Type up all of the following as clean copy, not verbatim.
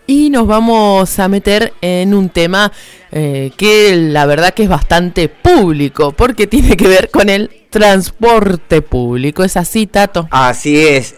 Y nos vamos a meter en un tema que la verdad que es bastante público, porque tiene que ver con el transporte público. ¿Es así, Tato? Así es.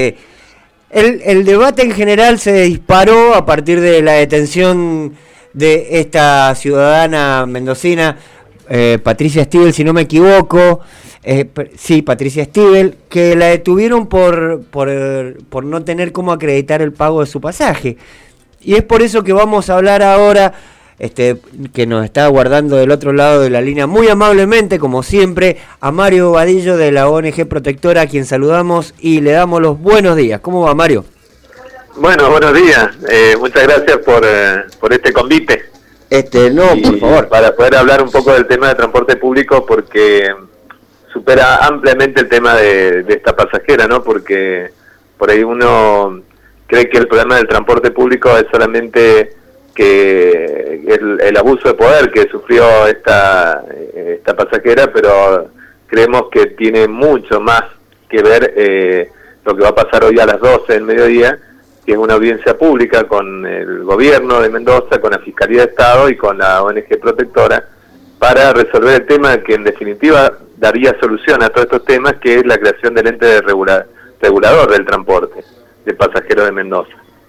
El debate en general se disparó a partir de la detención de esta ciudadana mendocina, Patricia Stivel, si no me equivoco. Sí, Patricia Stivel, que la detuvieron por no tener cómo acreditar el pago de su pasaje. Y es por eso que vamos a hablar ahora, que nos está aguardando del otro lado de la línea, muy amablemente, como siempre, a Mario Vadillo de la ONG Protectora, a quien saludamos y le damos los buenos días. ¿Cómo va, Mario? Bueno, buenos días. Muchas gracias por este convite. Por favor. Para poder hablar un poco del tema de transporte público, porque supera ampliamente el tema de esta pasajera, ¿no? Porque por ahí uno cree que el problema del transporte público es solamente que el abuso de poder que sufrió esta pasajera, pero creemos que tiene mucho más que ver lo que va a pasar hoy a las 12 del mediodía, que es una audiencia pública con el gobierno de Mendoza, con la Fiscalía de Estado y con la ONG Protectora, para resolver el tema que en definitiva daría solución a todos estos temas, que es la creación del ente regulador del transporte de pasajeros de Mendoza.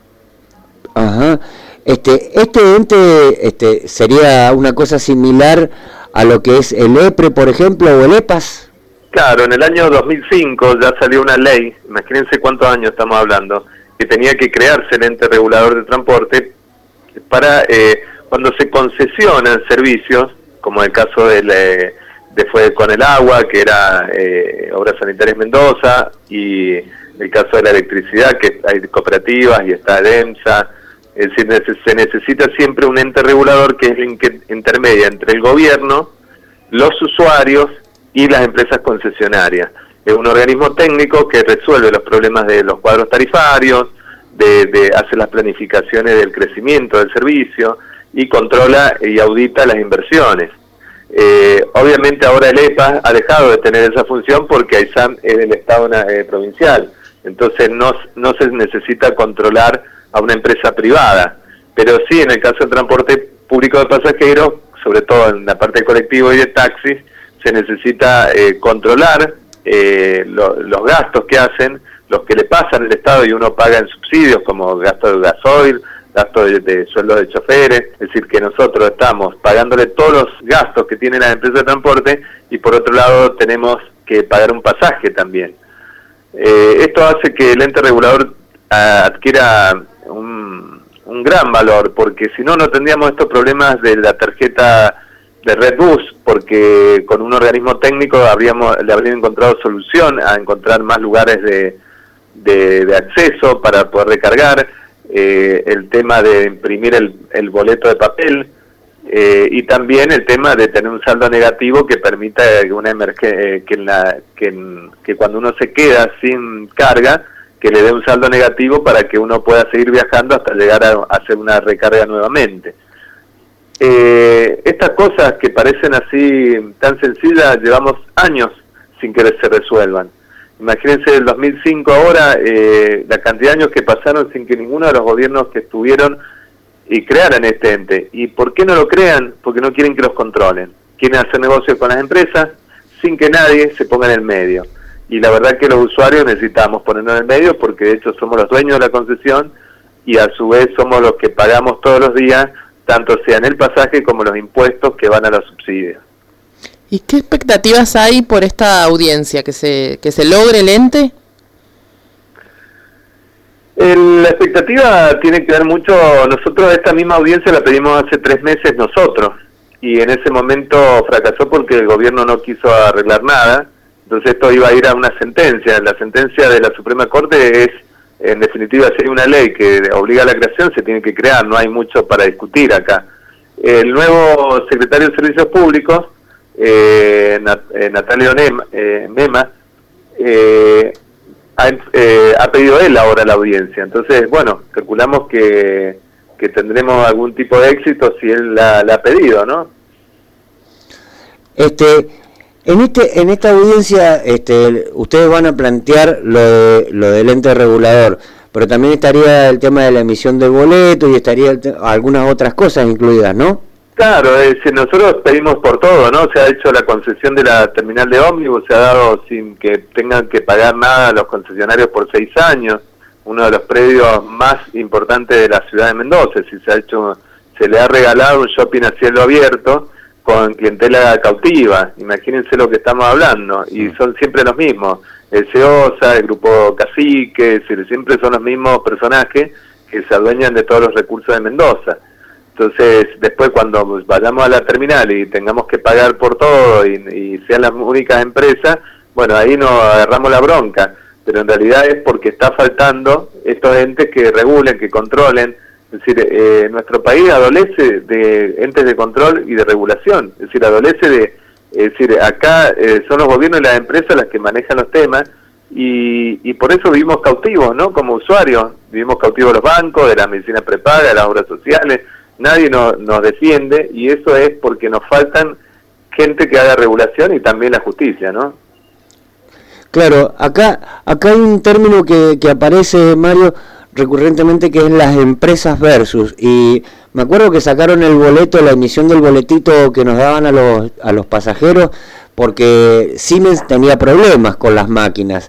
Ajá. Este ente sería una cosa similar a lo que es el EPRE, por ejemplo, o el EPAS. Claro, en el año 2005 ya salió una ley, imagínense cuántos años estamos hablando, que tenía que crearse el ente regulador del transporte para cuando se concesionan servicios, como el caso fue con el agua, que era Obras Sanitarias Mendoza, y el caso de la electricidad, que hay cooperativas y está EMSA. Es decir, se necesita siempre un ente regulador que es el que intermedia entre el gobierno, los usuarios y las empresas concesionarias. Es un organismo técnico que resuelve los problemas de los cuadros tarifarios, hace las planificaciones del crecimiento del servicio y controla y audita las inversiones. Obviamente ahora el EPA ha dejado de tener esa función porque AISAM es del Estado provincial, entonces no se necesita controlar a una empresa privada, pero sí en el caso del transporte público de pasajeros, sobre todo en la parte de colectivo y de taxis, se necesita controlar los gastos que hacen, los que le pasan al Estado y uno paga en subsidios como gasto de gasoil, gasto de sueldo de choferes, es decir, que nosotros estamos pagándole todos los gastos que tienen las empresas de transporte y por otro lado tenemos que pagar un pasaje también. Esto hace que el ente regulador adquiera un gran valor, porque si no tendríamos estos problemas de la tarjeta de Redbus, porque con un organismo técnico le habrían encontrado solución a encontrar más lugares de acceso para poder recargar, el tema de imprimir el boleto de papel, y también el tema de tener un saldo negativo que permita una que cuando uno se queda sin carga, que le dé un saldo negativo para que uno pueda seguir viajando hasta llegar a hacer una recarga nuevamente. Estas cosas que parecen así tan sencillas, llevamos años sin que se resuelvan. Imagínense del 2005 ahora, la cantidad de años que pasaron sin que ninguno de los gobiernos que estuvieron y crearan este ente. ¿Y por qué no lo crean? Porque no quieren que los controlen. Quieren hacer negocios con las empresas sin que nadie se ponga en el medio. Y la verdad que los usuarios necesitamos ponernos en el medio porque de hecho somos los dueños de la concesión y a su vez somos los que pagamos todos los días, tanto sea en el pasaje como los impuestos que van a los subsidios. ¿Y qué expectativas hay por esta audiencia? ¿Que se logre el ente? La expectativa tiene que ver mucho, nosotros esta misma audiencia la pedimos hace 3 meses nosotros, y en ese momento fracasó porque el gobierno no quiso arreglar nada, entonces esto iba a ir a una sentencia. La sentencia de la Suprema Corte es, en definitiva, si hay una ley que obliga a la creación, se tiene que crear, no hay mucho para discutir acá. El nuevo secretario de Servicios Públicos, Natalio Mema, ha pedido él ahora la audiencia, entonces bueno, calculamos que tendremos algún tipo de éxito si él la ha pedido, ¿no? En esta audiencia ustedes van a plantear lo del ente regulador, pero también estaría el tema de la emisión del boleto y estaría algunas otras cosas incluidas, ¿no? Claro, es decir, nosotros pedimos por todo, ¿no? Se ha hecho la concesión de la terminal de ómnibus, se ha dado sin que tengan que pagar nada a los concesionarios por 6 años, uno de los predios más importantes de la ciudad de Mendoza, si se le ha regalado un shopping a cielo abierto con clientela cautiva, imagínense lo que estamos hablando, y son siempre los mismos, el CEOSA, el Grupo Cacique, es decir, siempre son los mismos personajes que se adueñan de todos los recursos de Mendoza. Entonces, después cuando vayamos a la terminal y tengamos que pagar por todo y sean las únicas empresas, bueno, ahí nos agarramos la bronca, pero en realidad es porque está faltando estos entes que regulen, que controlen. Es decir, nuestro país adolece de entes de control y de regulación, es decir, acá son los gobiernos y las empresas las que manejan los temas y por eso vivimos cautivos, ¿no? Como usuarios, vivimos cautivos de los bancos, de la medicina prepaga, de las obras sociales. Nadie nos defiende y eso es porque nos faltan gente que haga regulación y también la justicia, ¿no? Claro, acá hay un término que aparece, Mario, recurrentemente, que es las empresas versus, y me acuerdo que sacaron el boleto, la emisión del boletito que nos daban a los pasajeros, porque Siemens tenía problemas con las máquinas.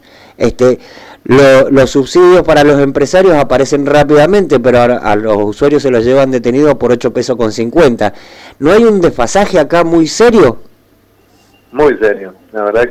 Los subsidios para los empresarios aparecen rápidamente, pero a los usuarios se los llevan detenidos por 8 pesos con 50. ¿No hay un desfasaje acá muy serio? Muy serio, la verdad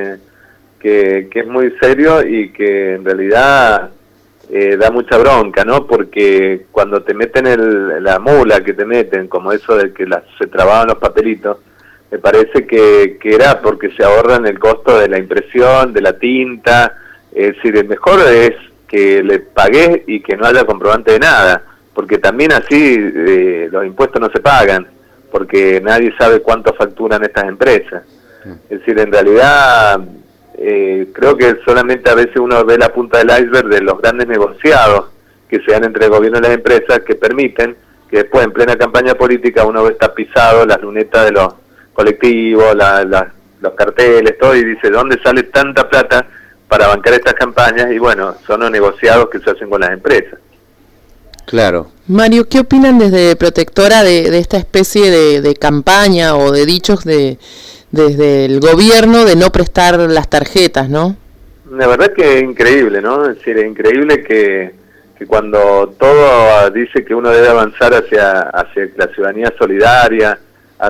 que es muy serio y que en realidad da mucha bronca, ¿no? Porque cuando te meten la mula que te meten, como eso de que se trababan los papelitos, me parece que era porque se ahorran el costo de la impresión, de la tinta. Es decir, el mejor es que le pagues y que no haya comprobante de nada, porque también así los impuestos no se pagan, porque nadie sabe cuánto facturan estas empresas. Es decir, en realidad creo que solamente a veces uno ve la punta del iceberg de los grandes negociados que se dan entre el gobierno y las empresas, que permiten que después en plena campaña política uno ve tapizado las lunetas de los colectivos, los carteles, todo, y dice, ¿dónde sale tanta plata para bancar estas campañas? Y bueno, son los negociados que se hacen con las empresas. Claro. Mario, ¿qué opinan desde Protectora de esta especie de campaña o de dichos desde el gobierno de no prestar las tarjetas, no? La verdad que es increíble, ¿no? Es decir, es increíble que cuando todo dice que uno debe avanzar hacia la ciudadanía solidaria,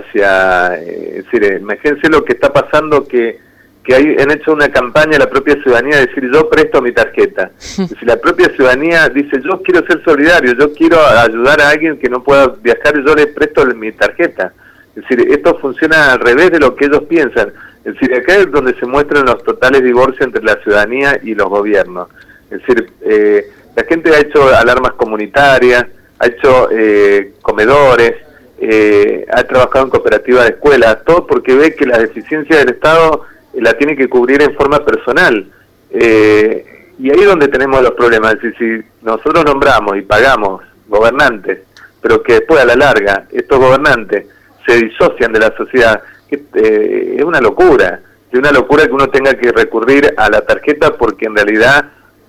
es decir, imagínense lo que está pasando, que han hecho una campaña la propia ciudadanía de decir, yo presto mi tarjeta. Es decir, la propia ciudadanía dice, yo quiero ser solidario, yo quiero ayudar a alguien que no pueda viajar y yo le presto mi tarjeta. Es decir, esto funciona al revés de lo que ellos piensan. Es decir, acá es donde se muestran los totales divorcios entre la ciudadanía y los gobiernos. Es decir, la gente ha hecho alarmas comunitarias, ha hecho comedores, ha trabajado en cooperativas de escuelas, todo porque ve que la deficiencia del Estado la tiene que cubrir en forma personal. Y ahí es donde tenemos los problemas. Es decir, si nosotros nombramos y pagamos gobernantes, pero que después a la larga estos gobernantes se disocian de la sociedad, es una locura. Es una locura que uno tenga que recurrir a la tarjeta porque en realidad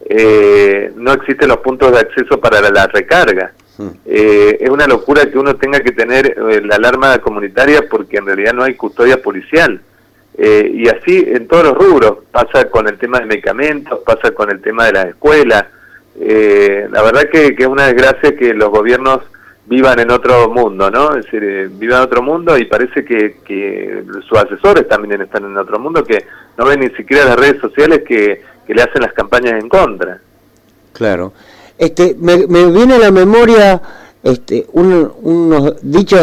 no existen los puntos de acceso para la recarga. Es una locura que uno tenga que tener la alarma comunitaria porque en realidad no hay custodia policial. Y así en todos los rubros, pasa con el tema de medicamentos, pasa con el tema de las escuelas. La verdad que es una desgracia que los gobiernos vivan en otro mundo, ¿no? Es decir, vivan en otro mundo y parece que sus asesores también están en otro mundo, que no ven ni siquiera las redes sociales que le hacen las campañas en contra. Claro. Me viene a la memoria unos dichos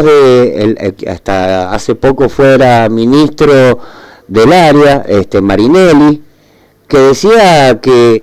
hasta hace poco fuera ministro del área, Marinelli, que decía que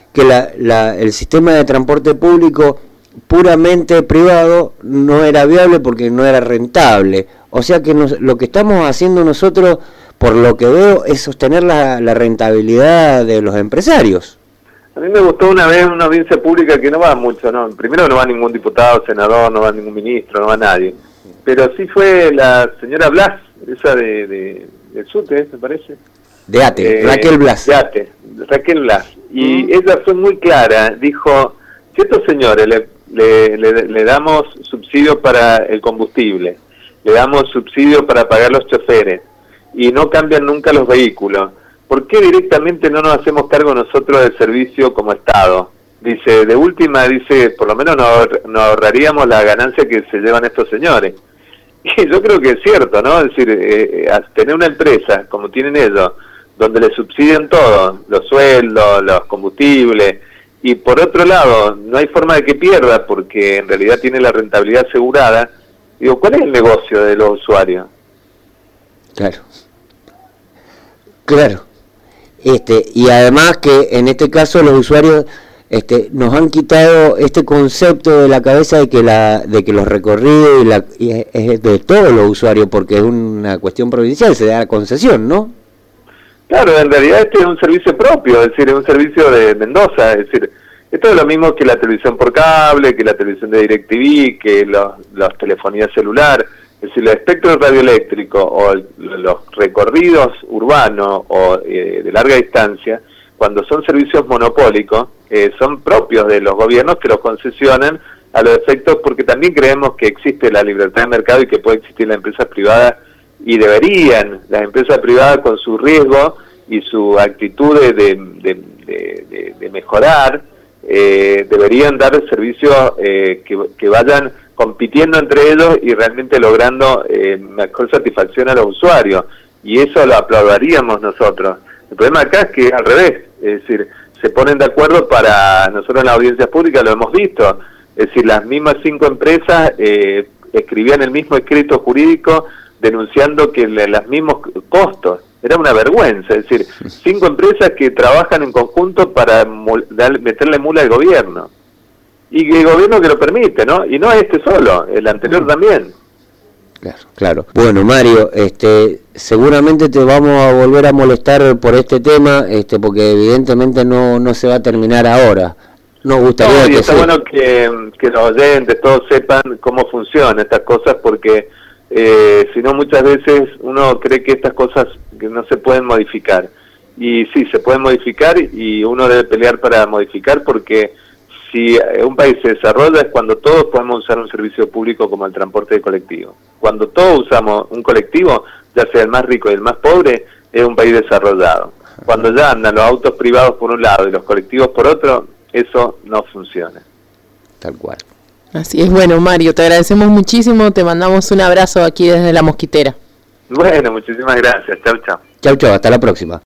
el sistema de transporte público puramente privado no era viable porque no era rentable. O sea que lo que estamos haciendo nosotros, por lo que veo, es sostener la rentabilidad de los empresarios. A mí me gustó una vez una audiencia pública que no va mucho, ¿no? Primero no va ningún diputado, senador, no va ningún ministro, no va nadie. Pero sí fue la señora Blas, esa del SUTE, me parece. De ATE, Raquel Blas. De ATE, Raquel Blas. Y ella fue muy clara, dijo, si estos señores le damos subsidio para el combustible, le damos subsidio para pagar los choferes, y no cambian nunca los vehículos, ¿por qué directamente no nos hacemos cargo nosotros del servicio como Estado? Dice, de última, dice, por lo menos nos ahorraríamos la ganancia que se llevan estos señores. Y yo creo que es cierto, ¿no? Es decir, tener una empresa, como tienen ellos, donde le subsidian todo, los sueldos, los combustibles, y por otro lado, no hay forma de que pierda, porque en realidad tiene la rentabilidad asegurada. Digo, ¿cuál es el negocio de los usuarios? Claro. Y además que en este caso los usuarios nos han quitado este concepto de la cabeza de que los recorridos es de todos los usuarios, porque es una cuestión provincial, se da la concesión, ¿no? Claro, en realidad este es un servicio propio, es decir, es un servicio de Mendoza, es decir, esto es lo mismo que la televisión por cable, que la televisión de DirecTV, que los telefonía celular, es decir, el espectro radioeléctrico o los recorridos urbanos o de larga distancia, cuando son servicios monopólicos, son propios de los gobiernos que los concesionan a los efectos, porque también creemos que existe la libertad de mercado y que puede existir la empresa privada, y deberían las empresas privadas, con su riesgo y su actitud de mejorar, deberían dar servicios que vayan compitiendo entre ellos y realmente logrando mejor satisfacción a los usuarios, y eso lo aplaudiríamos nosotros. El problema acá es que es al revés, es decir, se ponen de acuerdo para, nosotros en la audiencia pública lo hemos visto, es decir, las mismas 5 empresas escribían el mismo escrito jurídico denunciando que los mismos costos. Era una vergüenza, es decir, 5 empresas que trabajan en conjunto para meterle mula al gobierno. Y el gobierno que lo permite, ¿no? Y no este solo, el anterior también. Claro. Bueno, Mario, seguramente te vamos a volver a molestar por este tema, porque evidentemente no se va a terminar ahora. Nos gustaría que está bueno que los oyentes todos sepan cómo funcionan estas cosas, porque si no muchas veces uno cree que estas cosas que no se pueden modificar. Y sí, se pueden modificar y uno debe pelear para modificar, porque si un país se desarrolla es cuando todos podemos usar un servicio público como el transporte de colectivo. Cuando todos usamos un colectivo, ya sea el más rico y el más pobre, es un país desarrollado. Cuando ya andan los autos privados por un lado y los colectivos por otro, eso no funciona. Tal cual. Así es. Bueno, Mario, te agradecemos muchísimo, te mandamos un abrazo aquí desde La Mosquitera. Bueno, muchísimas gracias. Chau, chau. Chau, hasta la próxima.